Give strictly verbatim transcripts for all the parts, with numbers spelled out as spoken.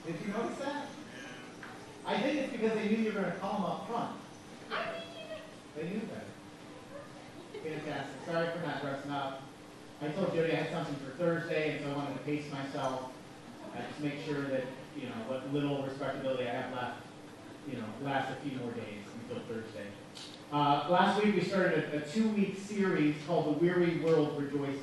Did you notice that? I think it's because they knew you were going to call them up front. They knew better. Fantastic. Sorry for not dressing up. I told Jody I had something for Thursday, and so I wanted to pace myself. I just make sure that, you know, what little respectability I have left, you know, lasts a few more days until Thursday. Uh, last week we started a, a two-week series called The Weary World Rejoices.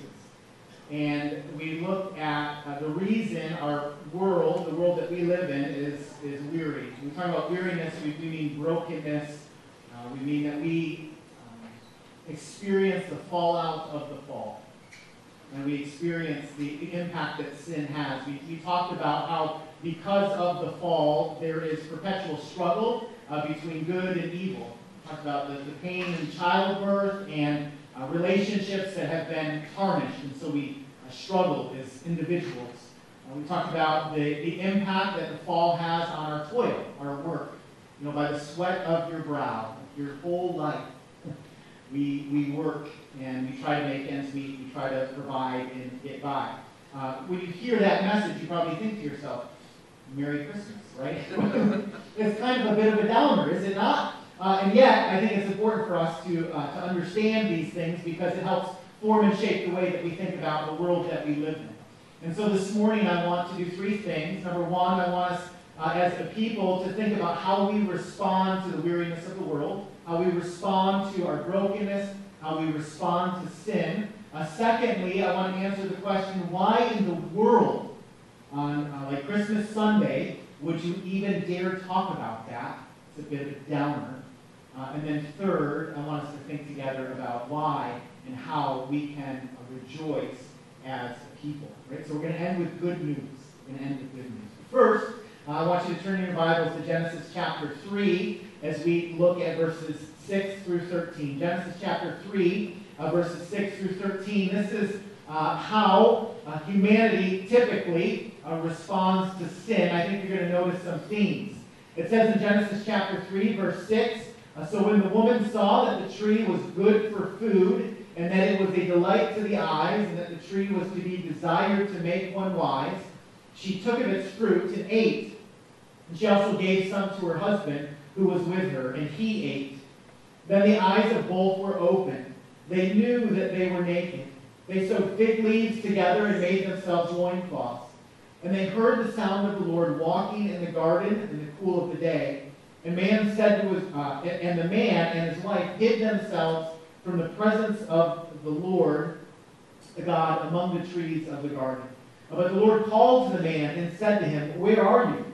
And we looked at uh, the reason our world, the world that we live in, is, is weary. When we talk about weariness, we, we mean brokenness. Uh, we mean that we um, experience the fallout of the fall. And we experience the, the impact that sin has. We, we talked about how because of the fall, there is perpetual struggle uh, between good and evil. We talked about the, the pain in childbirth and uh, relationships that have been tarnished, and so we uh, struggle as individuals. Uh, we talked about the, the impact that the fall has on our toil, our work. You know, by the sweat of your brow, your whole life, we, we work and we try to make ends meet, we try to provide and get by. Uh, when you hear that message, you probably think to yourself, Merry Christmas, right? It's kind of a bit of a downer, is it not? Uh, and yet, I think it's important for us to, uh, to understand these things because it helps form and shape the way that we think about the world that we live in. And so this morning I want to do three things. Number one, I want us uh, as a people to think about how we respond to the weariness of the world, how we respond to our brokenness, how we respond to sin. Uh, secondly, I want to answer the question, why in the world on uh, like Christmas Sunday would you even dare talk about that? It's a bit of a downer. Uh, and then third, I want us to think together about why and how we can uh, rejoice as a people. Right? So we're going to end with good news. We're going to end with good news. First, uh, I want you to turn in your Bibles to Genesis chapter three as we look at verses six through thirteen. Genesis chapter three, uh, verses six through thirteen. This is uh, how uh, humanity typically uh, responds to sin. I think you're going to notice some themes. It says in Genesis chapter three, verse six, uh, so when the woman saw that the tree was good for food, and that it was a delight to the eyes, and that the tree was to be desired to make one wise, she took of its fruit and ate. And she also gave some to her husband, who was with her, and he ate. Then the eyes of both were opened. They knew that they were naked. They sewed fig leaves together and made themselves loincloths. And they heard the sound of the Lord walking in the garden in the cool of the day. And man said to his, uh, and the man and his wife hid themselves from the presence of the Lord, the God, among the trees of the garden. But the Lord called to the man and said to him, where are you?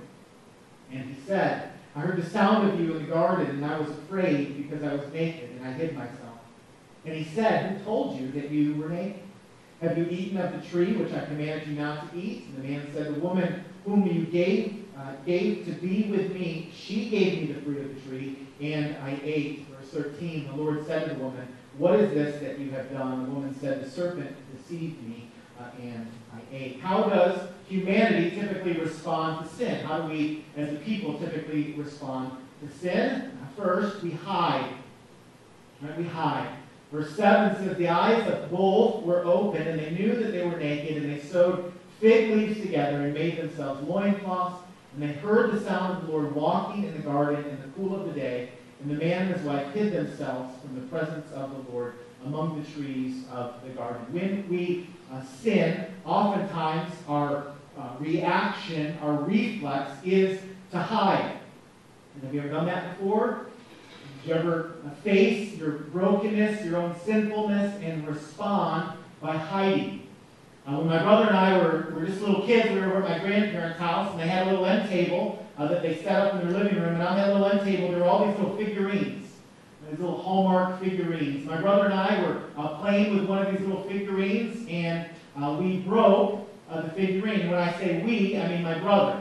And he said, I heard the sound of you in the garden, and I was afraid because I was naked, and I hid myself. And he said, who told you that you were naked? Have you eaten of the tree which I commanded you not to eat? And the man said, the woman whom you gave, uh, gave to be with me, she gave me the fruit of the tree, and I ate. Verse thirteen, the Lord said to the woman, what is this that you have done? The woman said, the serpent deceived me, uh, and I ate. How does humanity typically respond to sin? How do we, as a people, typically respond to sin? First, we hide. Right? We hide. Verse seven says, the eyes of both were open, and they knew that they were naked, and they sewed fig leaves together and made themselves loincloths. And they heard the sound of the Lord walking in the garden in the cool of the day. And the man and his wife hid themselves from the presence of the Lord among the trees of the garden. When we uh, sin, oftentimes our uh, reaction, our reflex is to hide. And have you ever done that before? Did you ever uh, face your brokenness, your own sinfulness, and respond by hiding? Uh, when my brother and I were, were just little kids, we were at my grandparents' house, and they had a little end table uh, that they set up in their living room. And on that little end table, there were all these little figurines, these little Hallmark figurines. My brother and I were uh, playing with one of these little figurines, and uh, we broke uh, the figurine. And when I say we, I mean my brother.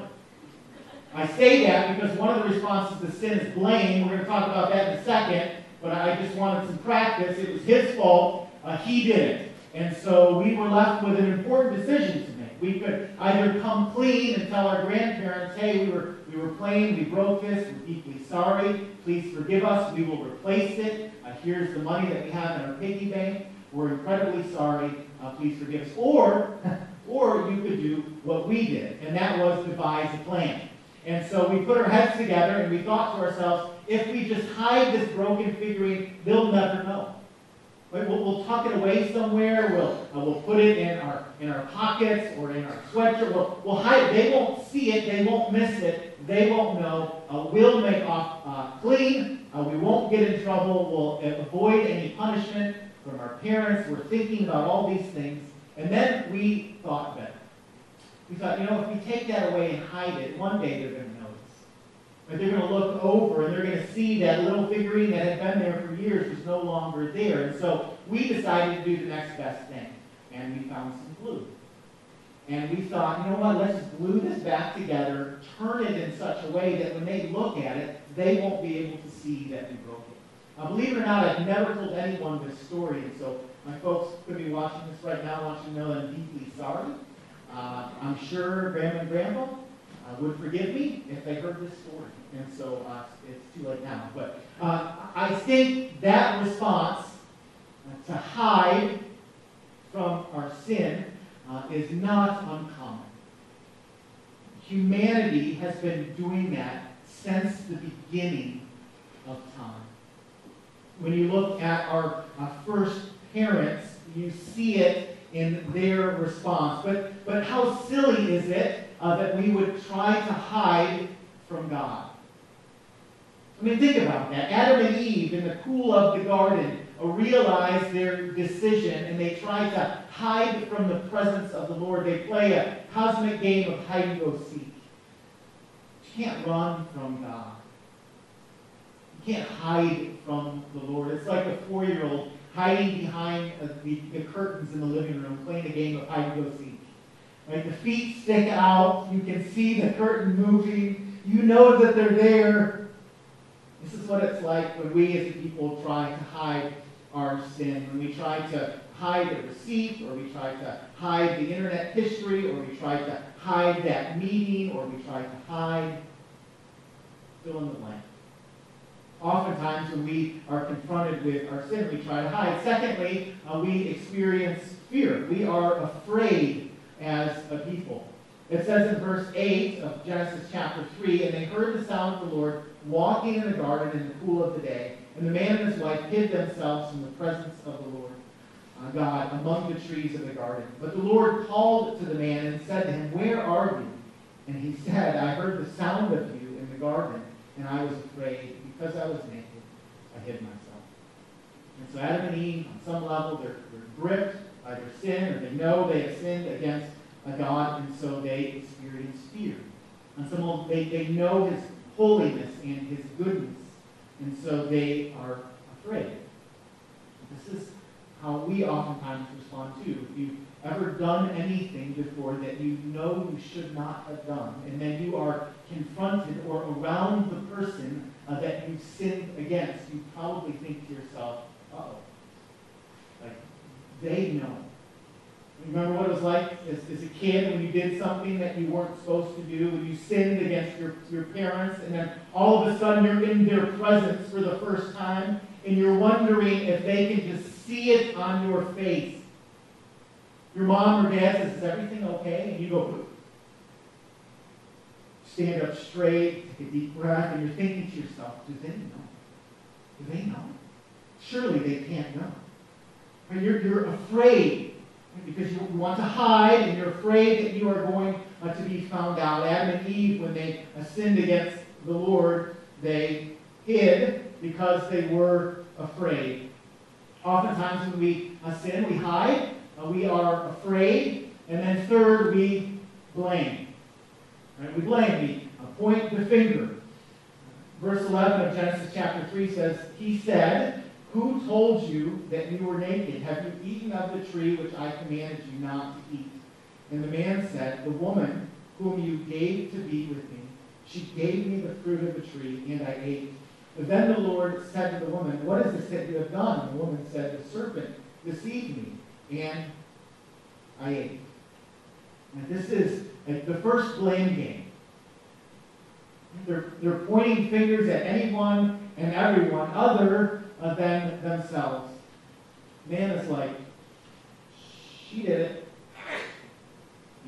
I say that because one of the responses to sin is blame. We're going to talk about that in a second, but I just wanted some practice. It was his fault. Uh, he did it. And so we were left with an important decision to make. We could either come clean and tell our grandparents, hey, we were, we were playing, we broke this, we're deeply sorry, please forgive us, we will replace it. Uh, here's the money that we have in our piggy bank. We're incredibly sorry, uh, please forgive us. Or, or you could do what we did, and that was devise a plan. And so we put our heads together and we thought to ourselves, if we just hide this broken figurine, they'll never know. Right? We'll, we'll tuck it away somewhere. We'll uh, we'll put it in our in our pockets or in our sweatshirt. We'll, we'll hide it. They won't see it. They won't miss it. They won't know. Uh, we'll make off uh, clean. Uh, we won't get in trouble. We'll avoid any punishment from our parents. We're thinking about all these things. And then we thought better. We thought, you know, if we take that away and hide it, one day they're going to notice. But they're going to look over and they're going to see that little figurine that had been there for years was no longer there. And so we decided to do the next best thing. And we found some glue. And we thought, you know what, let's just glue this back together, turn it in such a way that when they look at it, they won't be able to see that we broke it. Now, believe it or not, I've never told anyone this story. And so my folks could be watching this right now, want you to know that I'm deeply sorry. Uh, I'm sure Grandma and Grandpa uh, would forgive me if they heard this story. And so uh, it's too late now. But uh, I think that response uh, to hide from our sin uh, is not uncommon. Humanity has been doing that since the beginning of time. When you look at our uh, first parents, you see it in their response. But, but how silly is it uh, that we would try to hide from God? I mean, think about that. Adam and Eve, in the cool of the garden, uh, realized their decision, and they try to hide from the presence of the Lord. They play a cosmic game of hide-and-go-seek. You can't run from God. You can't hide from the Lord. It's like a four-year-old hiding behind uh, the, the curtains in the living room, playing a game of hide-and-go-seek. Right? The feet stick out. You can see the curtain moving. You know that they're there. This is what it's like when we as a people try to hide our sin. When we try to hide a receipt, or we try to hide the internet history, or we try to hide that meeting, or we try to hide, fill in the blank. Oftentimes when we are confronted with our sin, we try to hide. Secondly, uh, we experience fear. We are afraid as a people. It says in verse eight of Genesis chapter three, and they heard the sound of the Lord walking in the garden in the cool of the day. And the man and his wife hid themselves from the presence of the Lord uh, God among the trees of the garden. But the Lord called to the man and said to him, "Where are you?" And he said, "I heard the sound of you in the garden, and I was afraid. Because I was naked, I hid myself." And so Adam and Eve, on some level, they're, they're gripped by their sin, or they know they have sinned against a God, and so they experience fear. On some level, they, they know His holiness and His goodness, and so they are afraid. This is how we oftentimes respond too. If you've ever done anything before that you know you should not have done, and then you are confronted or around the person Uh, that you've sinned against, you probably think to yourself, uh-oh, like, they know. Remember what it was like as, as a kid when you did something that you weren't supposed to do, when you sinned against your, your parents, and then all of a sudden you're in their presence for the first time, and you're wondering if they can just see it on your face. Your mom or dad says, "Is everything okay?" And you go, stand up straight, take a deep breath, and you're thinking to yourself, do they know? Do they know? Surely they can't know. But you're, you're afraid because you want to hide, and you're afraid that you are going uh, to be found out. Adam and Eve, when they uh, sinned against the Lord, they hid because they were afraid. Oftentimes when we uh, sin, we hide, uh, we are afraid, and then third, we blame. Right? We blame, we point the finger. Verse eleven of Genesis chapter three says, "He said, 'Who told you that you were naked? Have you eaten of the tree which I commanded you not to eat?' And the man said, 'The woman whom you gave to be with me, she gave me the fruit of the tree, and I ate.' But then the Lord said to the woman, 'What is this that you have done?' And the woman said, 'The serpent deceived me, and I ate.'" And this is like the first blame game. They're, they're pointing fingers at anyone and everyone other than themselves. Man is like, "She did it.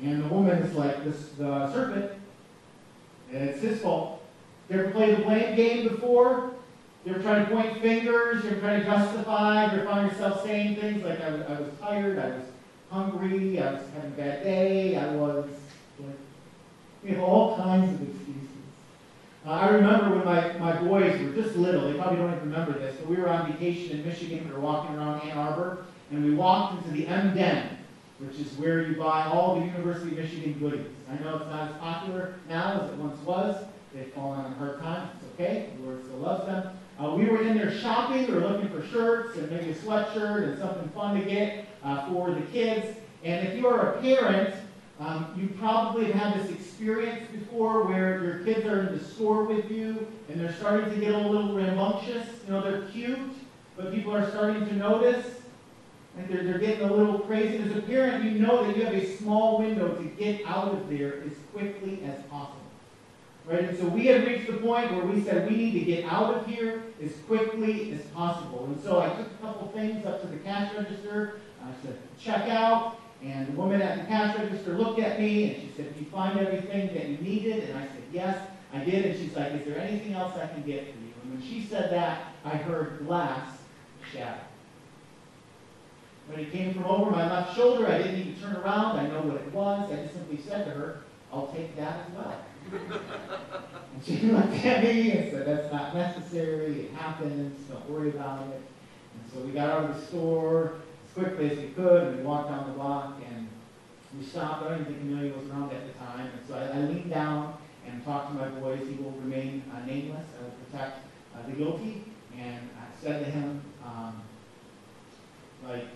And the woman is like, this, the serpent, and it's his fault. You ever played the blame game before? You ever try to point fingers? You ever try to justify? You ever find yourself saying things like, I was, I was tired, I was hungry, I was having a bad day, I was... We have all kinds of excuses. Uh, I remember when my, my boys were just little, they probably don't even remember this, but we were on vacation in Michigan, we were walking around Ann Arbor, and we walked into the M Den, which is where you buy all the University of Michigan goodies. I know it's not as popular now as it once was. They've fallen on hard times. It's okay. The Lord still loves them. Uh, we were in there shopping. We were looking for shirts and maybe a sweatshirt and something fun to get uh, for the kids. And if you are a parent, um, you probably have had this experience before where your kids are in the store with you and they're starting to get a little rambunctious. You know, they're cute, but people are starting to notice. And they're, they're getting a little crazy. As a parent, you know that you have a small window to get out of there as quickly as possible. Right? And so we had reached the point where we said we need to get out of here as quickly as possible. And so I took a couple things up to the cash register. I said, check out. And the woman at the cash register looked at me and she said, did you find everything that you needed? And I said, yes, I did. And she's like, is there anything else I can get for you? And when she said that, I heard glass shatter. When it came from over my left shoulder, I didn't need to turn around. I know what it was. I just simply said to her, I'll take that as well. And she looked at me and said, that's not necessary. It happens. Don't worry about it. And so we got out of the store as quickly as we could, and we walked down the block, and we stopped. I don't even think Amelia was around at the time. And so I, I leaned down and talked to my boys. He will remain uh, nameless. I will protect uh, the guilty. And I said to him, um, like,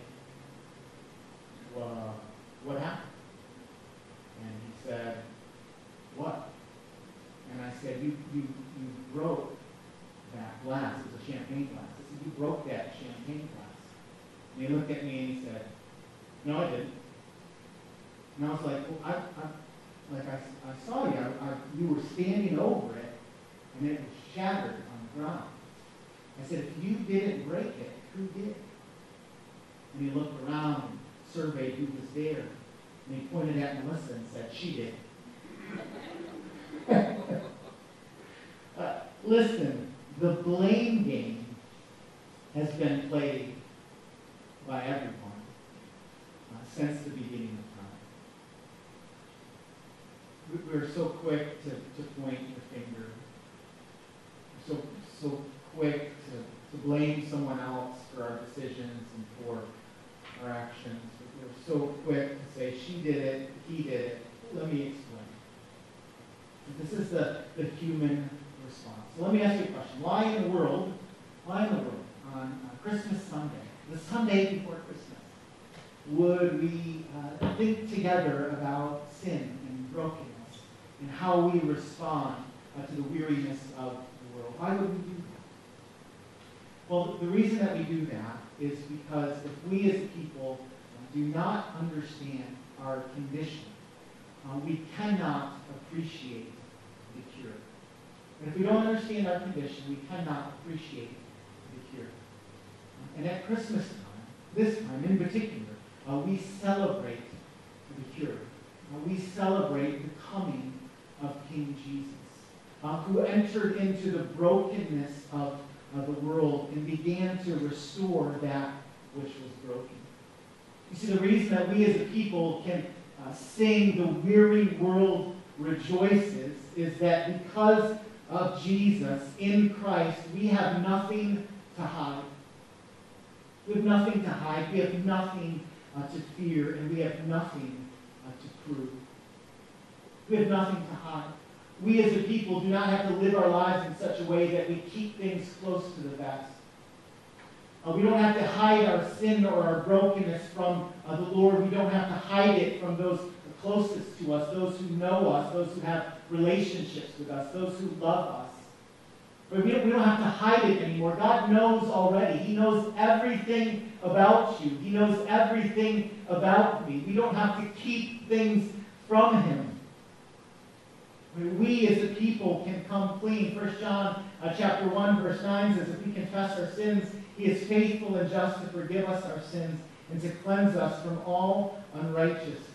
Uh, what happened? And he said, what? And I said, you, you, you broke that glass. It was a champagne glass. I said, you broke that champagne glass. And he looked at me and he said, no, I didn't. And I was like, well, I, I, like I, I saw you. I, I, you were standing over it, and it was shattered on the ground. I said, if you didn't break it, who did? And he looked around and surveyed who was there. And he pointed at Melissa and said, she did. uh, listen, the blame game has been played by everyone uh, since the beginning of time. We're so quick to, to point the finger. We're so, so quick to, to blame someone else for our decisions and for our actions. We're so quick to say, she did it, he did it. Let me explain. This is the, the human response. So let me ask you a question. Why in the world, why in the world, on, on Christmas Sunday, the Sunday before Christmas, would we uh, think together about sin and brokenness and how we respond uh, to the weariness of the world? Why would we do that? Well, the reason that we do that is because if we as a people do not understand our condition, uh, we cannot appreciate the cure. And if we don't understand our condition, we cannot appreciate the cure. And at Christmas time, this time in particular, uh, we celebrate the cure. Uh, we celebrate the coming of King Jesus, uh, who entered into the brokenness of, of the world and began to restore that which was broken. You see, the reason that we as a people can uh, sing "The Weary World Rejoices" is that because of Jesus in Christ, we have nothing to hide. We have nothing to hide. We have nothing uh, to fear, and we have nothing uh, to prove. We have nothing to hide. We as a people do not have to live our lives in such a way that we keep things close to the vest. Uh, we don't have to hide our sin or our brokenness from uh, the Lord. We don't have to hide it from those closest to us, those who know us, those who have relationships with us, those who love us. But we don't, we don't have to hide it anymore. God knows already. He knows everything about you. He knows everything about me. We don't have to keep things from Him. We as a people can come clean. First John uh, chapter one, verse nine says, if we confess our sins, He is faithful and just to forgive us our sins and to cleanse us from all unrighteousness.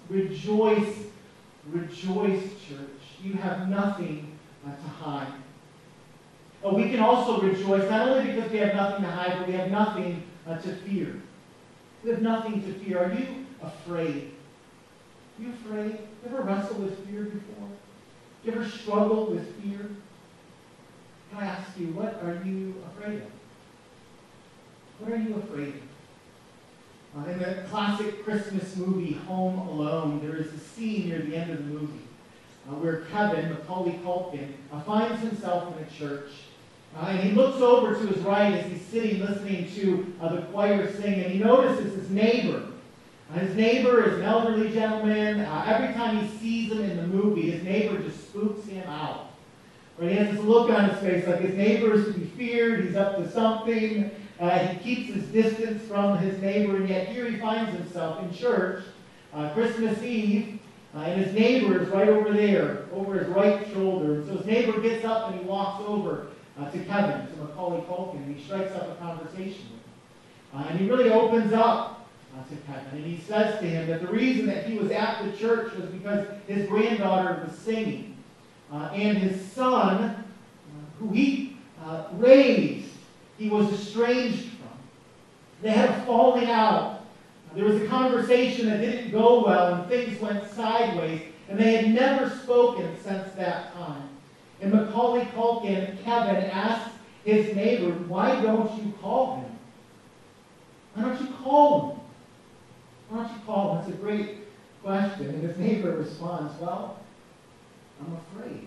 Rejoice, rejoice, church. You have nothing uh, to hide. Oh, we can also rejoice, not only because we have nothing to hide, but we have nothing uh, to fear. We have nothing to fear. Are you afraid? Are you afraid? You ever wrestled with fear before? You ever struggled with fear? Can I ask you, what are you afraid of? What are you afraid of? Uh, in the classic Christmas movie, Home Alone, there is a scene near the end of the movie uh, where Kevin, Macaulay Culkin, uh, finds himself in a church. Uh, and he looks over to his right as he's sitting listening to uh, the choir sing, and he notices his neighbor. Uh, his neighbor is an elderly gentleman. Uh, every time he sees him in the movie, his neighbor just spooks him out. Right? He has this look on his face like his neighbor is to be feared, he's up to something. Uh, he keeps his distance from his neighbor, and yet here he finds himself in church, uh, Christmas Eve, uh, and his neighbor is right over there, over his right shoulder. And so his neighbor gets up and he walks over uh, to Kevin, to Macaulay Culkin, and he strikes up a conversation with him. Uh, and he really opens up uh, to Kevin, and he says to him that the reason that he was at the church was because his granddaughter was singing, uh, and his son, uh, who he uh, raised, he was estranged from. They had a falling out. There was a conversation that didn't go well, and things went sideways, and they had never spoken since that time. And Macaulay Culkin, Kevin, asks his neighbor, why don't you call him? Why don't you call him? Why don't you call him? That's a great question. And his neighbor responds, well, I'm afraid.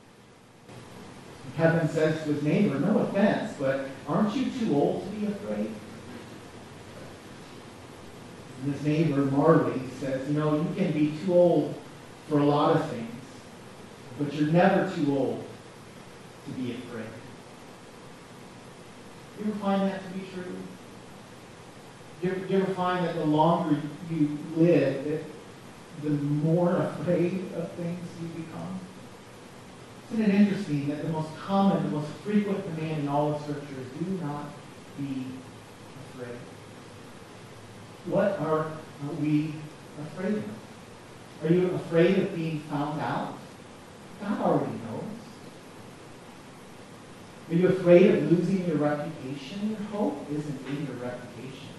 Kevin says to his neighbor, no offense, but aren't you too old to be afraid? And his neighbor, Marley, says, you know, you can be too old for a lot of things, but you're never too old to be afraid. You ever find that to be true? Do you ever, do you ever find that the longer you live, that the more afraid of things you become? Isn't it interesting that the most common, the most frequent command in all of Scripture is do not be afraid? What are we afraid of? Are you afraid of being found out? God already knows. Are you afraid of losing your reputation? Your hope isn't in your reputation.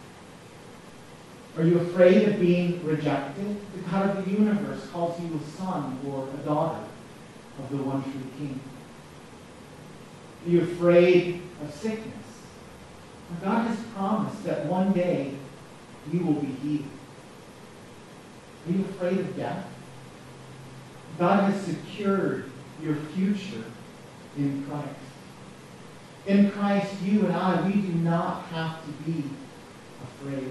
Are you afraid of being rejected? The God of the universe calls you a son or a daughter of the one true King. Are you afraid of sickness? God has promised that one day you will be healed. Are you afraid of death? God has secured your future in Christ. In Christ, you and I, we do not have to be afraid.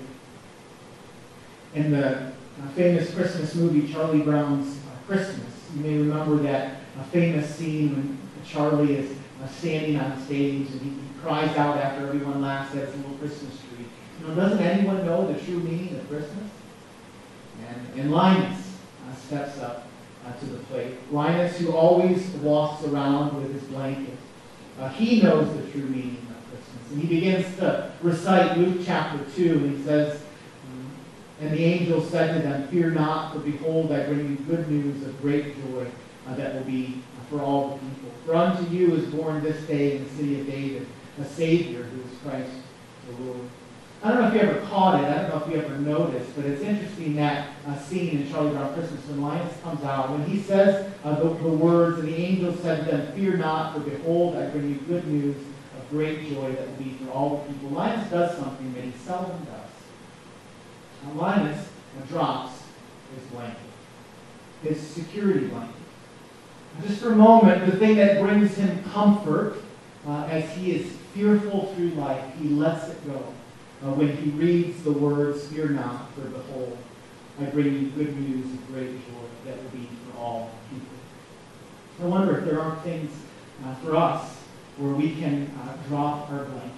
In the famous Christmas movie, Charlie Brown's Christmas, you may remember that a famous scene when Charlie is uh, standing on stage and he, he cries out after everyone laughs at his little Christmas tree. You know, doesn't anyone know the true meaning of Christmas? And, and Linus uh, steps up uh, to the plate. Linus, who always walks around with his blanket, uh, he knows the true meaning of Christmas. And he begins to recite Luke chapter two, and he says, and the angel said to them, fear not, for behold, I bring you good news of great joy uh, that will be for all the people. For unto you is born this day in the city of David a Savior, who is Christ the Lord. I don't know if you ever caught it, I don't know if you ever noticed, but it's interesting that uh, scene in Charlie Brown Christmas when Linus comes out, when he says uh, the, the words, and the angel said to them, fear not, for behold, I bring you good news of great joy that will be for all the people. Linus does something that he seldom does. Now, Linus drops his blanket, his security blanket. Just for a moment, the thing that brings him comfort uh, as he is fearful through life, he lets it go. Uh, when he reads the words, fear not, for behold, I bring you good news of great joy that will be for all people. I wonder if there aren't things uh, for us where we can uh, drop our blanket.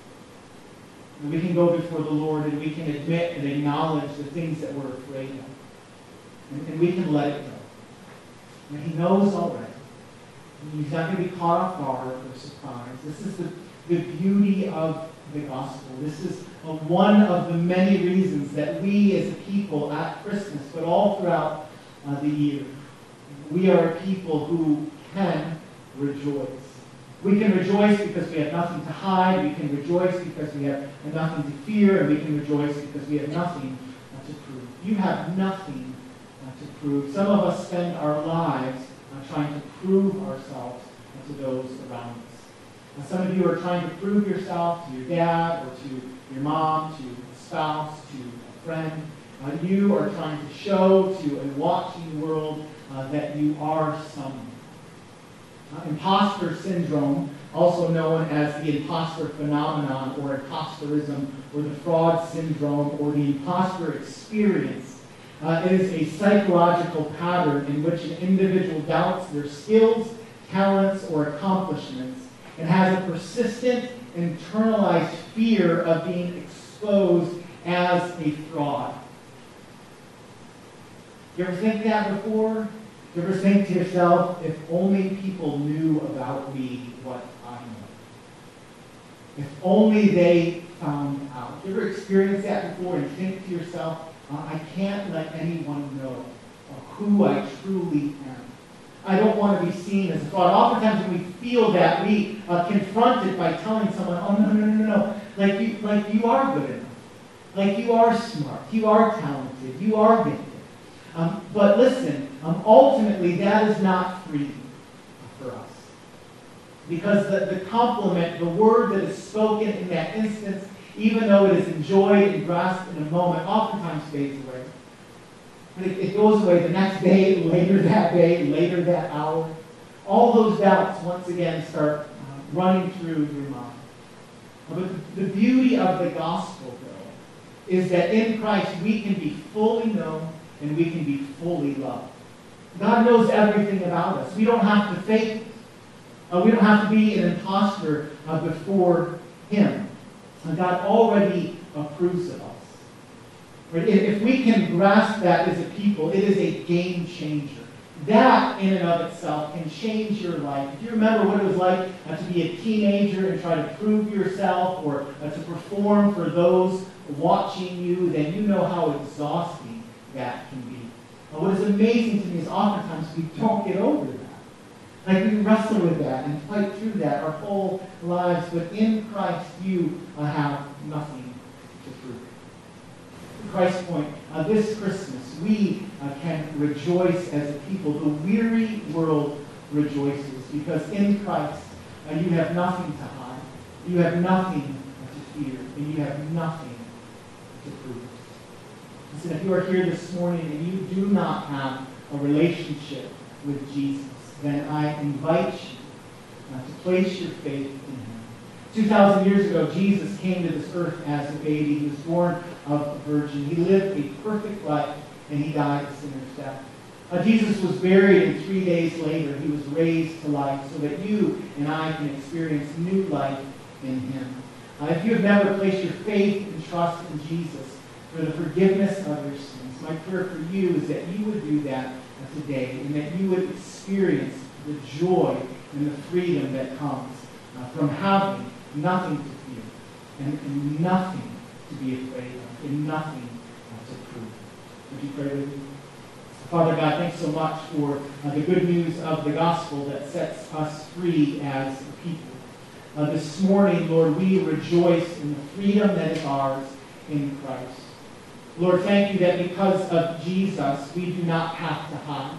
And we can go before the Lord and we can admit and acknowledge the things that we're afraid of. And, and we can let it go. And he knows already. He's not going to be caught off guard or surprised. This is the, the beauty of the gospel. This is uh, one of the many reasons that we as a people at Christmas, but all throughout uh, the year, we are a people who can rejoice. We can rejoice because we have nothing to hide. We can rejoice because we have nothing to fear. And we can rejoice because we have nothing uh, to prove. You have nothing uh, to prove. Some of us spend our lives uh, trying to prove ourselves uh, to those around us. Uh, some of you are trying to prove yourself to your dad or to your mom, to a spouse, to a friend. Uh, you are trying to show to a watching world uh, that you are someone. Uh, imposter syndrome, also known as the imposter phenomenon or imposterism or the fraud syndrome or the imposter experience, uh, is a psychological pattern in which an individual doubts their skills, talents, or accomplishments and has a persistent internalized fear of being exposed as a fraud. You ever think that before? You ever think to yourself, if only people knew about me what I know? If only they found out. You ever experienced that before and think to yourself, uh, I can't let anyone know who I truly am. I don't want to be seen as a fraud. Oftentimes when we feel that, we uh, confront it by telling someone, oh, no, no, no, no, no. Like you, like you are good enough. Like you are smart. You are talented. You are gifted. Um, but listen, um, ultimately that is not freedom for us. Because the, the compliment, the word that is spoken in that instance, even though it is enjoyed and grasped in a moment, oftentimes fades away. But it, it goes away the next day, later that day, later that hour. All those doubts once again start uh, running through your mind. But the, the beauty of the gospel, though, is that in Christ we can be fully known and we can be fully loved. God knows everything about us. We don't have to fake it. Uh, we don't have to be an imposter uh, before Him. Uh, God already approves of us. Right? If, if we can grasp that as a people, it is a game changer. That, in and of itself, can change your life. If you remember what it was like uh, to be a teenager and try to prove yourself or uh, to perform for those watching you, then you know how exhausting that can be. Uh, what is amazing to me is oftentimes we don't get over that. Like we wrestle with that and fight through that our whole lives, but in Christ you uh, have nothing to prove. Christ's point, uh, this Christmas we uh, can rejoice as a people. The weary world rejoices because in Christ uh, you have nothing to hide, you have nothing to fear, and you have nothing to prove. Listen, if you are here this morning and you do not have a relationship with Jesus, then I invite you uh, to place your faith in Him. Two thousand years ago, Jesus came to this earth as a baby. He was born of a virgin. He lived a perfect life, and He died a sinner's death. Uh, Jesus was buried, and three days later, He was raised to life so that you and I can experience new life in Him. Uh, if you have never placed your faith and trust in Jesus for the forgiveness of your sins, my prayer for you is that you would do that today, and that you would experience the joy and the freedom that comes uh, from having nothing to fear and, and nothing to be afraid of and nothing uh, to prove. Would you pray with me? Father God, thanks so much for uh, the good news of the gospel that sets us free as a people. Uh, this morning, Lord, we rejoice in the freedom that is ours in Christ. Lord, thank you that because of Jesus, we do not have to hide.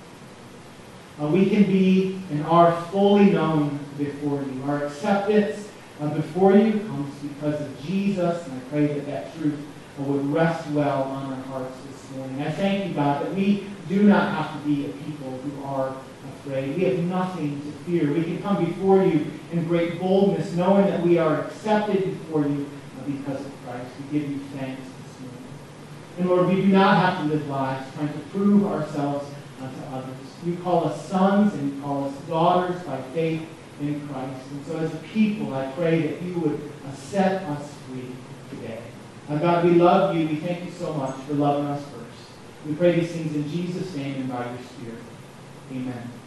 Uh, we can be and are fully known before you. Our acceptance uh, before you comes because of Jesus, and I pray that that truth uh, would rest well on our hearts this morning. I thank you, God, that we do not have to be a people who are afraid. We have nothing to fear. We can come before you in great boldness, knowing that we are accepted before you uh, because of Christ. We give you thanks. And Lord, we do not have to live lives trying to prove ourselves uh, to others. You call us sons and you call us daughters by faith in Christ. And so as a people, I pray that you would uh, set us free today. Uh, God, we love you. We thank you so much for loving us first. We pray these things in Jesus' name and by your Spirit. Amen.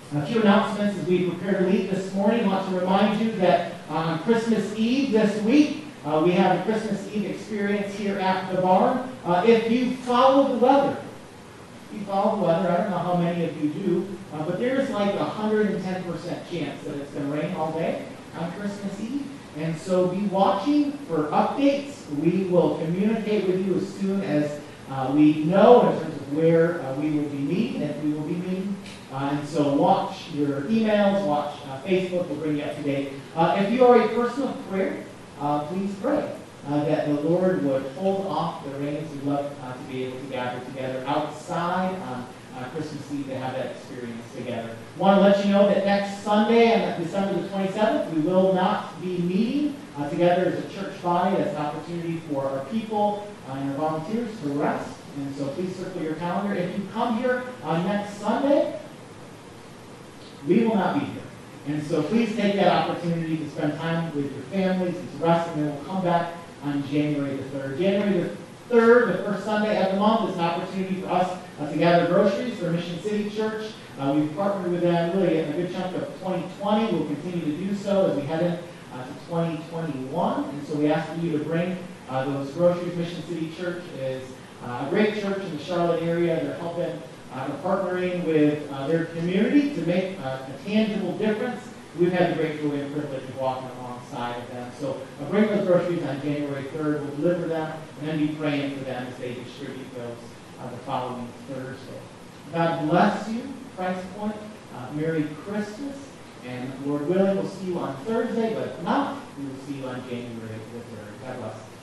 A few announcements as we prepare to leave this morning. I want to remind you that on Christmas Eve this week, uh, we have a Christmas Eve experience here at the barn. Uh, if you follow the weather, if you follow the weather, I don't know how many of you do, uh, but there's like a one hundred ten percent chance that it's going to rain all day on Christmas Eve. And so be watching for updates. We will communicate with you as soon as uh, we know in terms of where uh, we will be meeting, if we will be meeting. Uh, and so watch your emails, watch uh, Facebook, we'll bring you up to date. Uh, if you are a person of prayer, uh, please pray uh, that the Lord would hold off the rains. We'd love uh, to be able to gather together outside on uh, Christmas Eve to have that experience together. Want to let you know that next Sunday, on December the twenty-seventh, we will not be meeting uh, together as a church body. That's an opportunity for our people uh, and our volunteers to rest. And so please circle your calendar. If you come here on next Sunday, we will not be here. And so please take that opportunity to spend time with your families and to rest, and then we'll come back on January the third. January the third, the first Sunday of the month, is an opportunity for us uh, to gather groceries for Mission City Church. Uh, we've partnered with them really in a good chunk of twenty twenty. We'll continue to do so as we head in uh, to twenty twenty-one. And so we ask you to bring uh, those groceries. Mission City Church is uh, a great church in the Charlotte area. They're helping Uh, partnering with uh, their community to make uh, a tangible difference. We've had the great joy and privilege of walking alongside of them. So uh, bring those groceries on January third. We'll deliver them and then be praying for them as they distribute those uh, the following Thursday. God bless you, Christ Point. Uh, Merry Christmas. And Lord willing, we'll see you on Thursday. But if not, we will see you on January the third. God bless.